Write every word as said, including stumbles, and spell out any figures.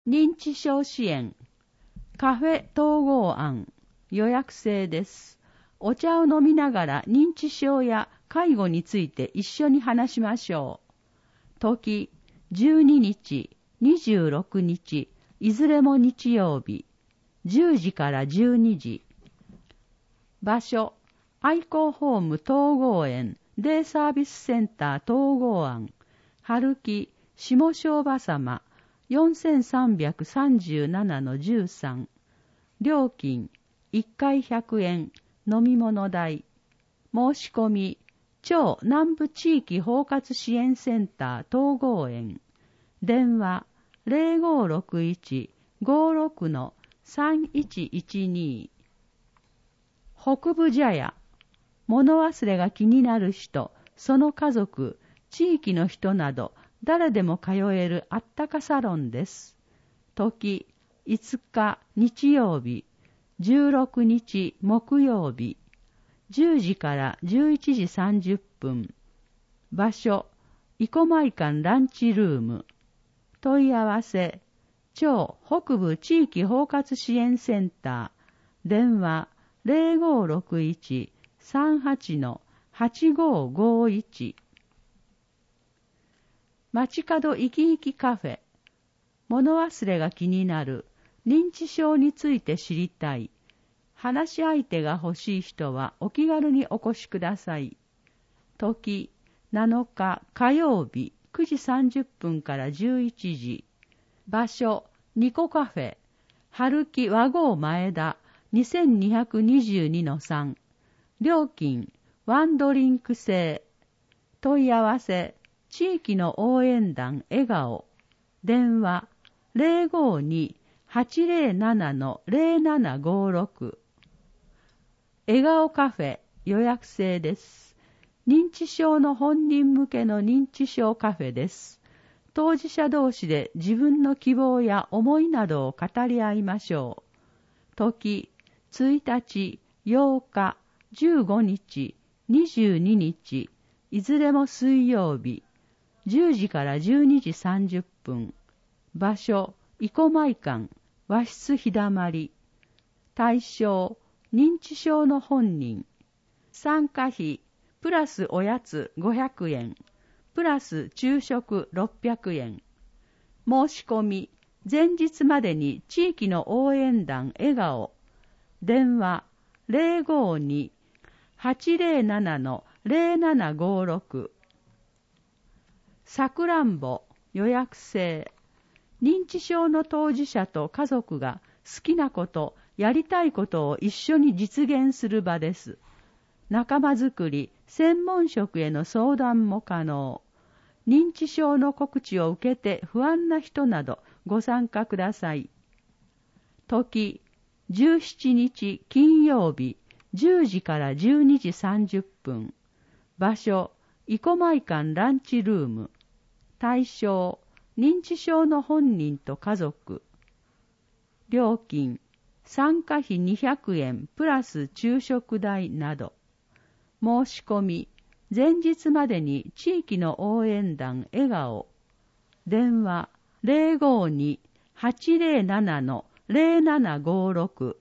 認知症支援カフェ統合案予約制です。お茶を飲みながら認知症や介護について一緒に話しましょう。時じゅうににち、にじゅうろくにち、いずれも日曜日、じゅうじからじゅうにじ。場所、愛好ホーム統合園デイサービスセンター統合案、春木下庄場様よんせんさんびゃくさんじゅうななのじゅうさん。料金いっかいひゃくえん、飲み物代。申し込み、超南部地域包括支援センター統合園。電話ゼロごろくいち ごろくのさんいちいちに。北部茶屋。物忘れが気になる人、その家族、地域の人など、誰でも通えるあったかサロンです。時、いつか日曜日、じゅうろくにち木曜日、じゅうじからじゅういちじさんじゅっぷん。場所、生駒館ランチルーム。問い合わせ、超北部地域包括支援センター。電話、ゼロごろくいち さんはちのはちごごいち。街角生き生きカフェ。物忘れが気になる。認知症について知りたい。話し相手が欲しい人はお気軽にお越しください。時、なのか火曜日くじさんじゅっぷんからじゅういちじ。場所、ニコカフェ。春木和合前田にせんにひゃくにじゅうにのさん。料金、ワンドリンク制。問い合わせ、地域の応援団笑顔。電話、ゼロごに はちゼロななのゼロななごろく。笑顔カフェ予約制です。認知症の本人向けの認知症カフェです。当事者同士で自分の希望や思いなどを語り合いましょう。時、ついたち、ようか、じゅうごにち、にじゅうににち、いずれも水曜日、じゅうじからじゅうにじさんじゅっぷん。場所、生駒館、和室日だまり。対象、認知症の本人。参加費、プラスおやつごひゃくえん、プラス昼食ろっぴゃくえん。申し込み、前日までに地域の応援団笑顔。電話、ゼロごに はちゼロななのゼロななごろく。さくらんぼ予約制。認知症の当事者と家族が好きなこと、やりたいことを一緒に実現する場です。仲間づくり、専門職への相談も可能。認知症の告知を受けて不安な人などご参加ください。時、じゅうしちにち金曜日、じゅうじからじゅうにじさんじゅっぷん。場所、生駒館ランチルーム。対象、認知症の本人と家族。料金、参加費にひゃくえんプラス昼食代など。申し込み、前日までに地域の応援団笑顔。電話、ゼロごに はちゼロななのゼロななごろく。